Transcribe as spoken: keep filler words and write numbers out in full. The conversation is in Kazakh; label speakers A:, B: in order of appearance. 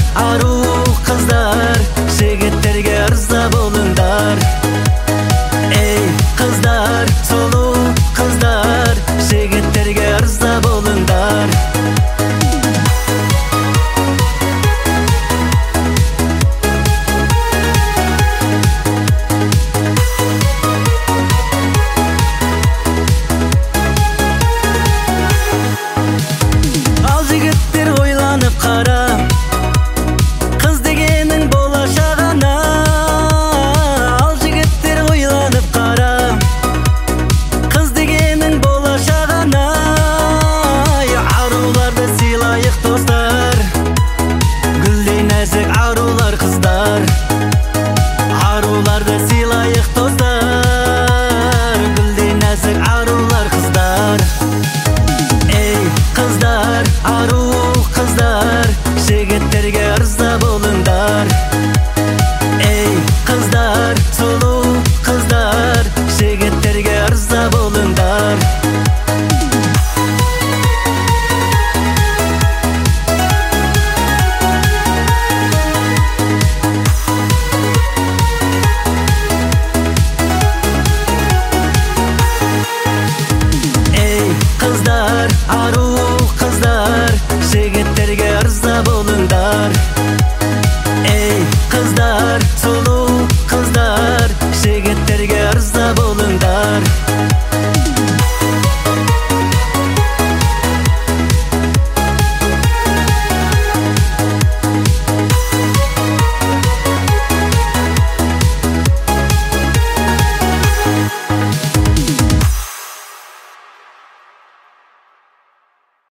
A: аруу кыздар, жигиттерге ырза болуңдар. Эй кыздар, сулуу кыздар, жигиттерге ырза болуңдар. Ал жигиттер ойланып кара, кыз дегенің болашағына. Ал жигиттер ойланып кара, кыз дегенің болашағына. Аруларды сыйлайық достар, гүлдей нәзік арулар қыздар. Аруларды сыйлайық достар, гүлдей нәзік арулар қыздар. Эй кыздар, аруу кыздар, жигиттерге ырза болуңдар. Эй кыздар, сулуу кыздар, жигиттерге ырза болуңдар. Эй кыздар, аруу кыздар, жигиттерге ырза болуңдар. Эй кыздар, сулуу кыздар, жигиттерге ырза болуңдар.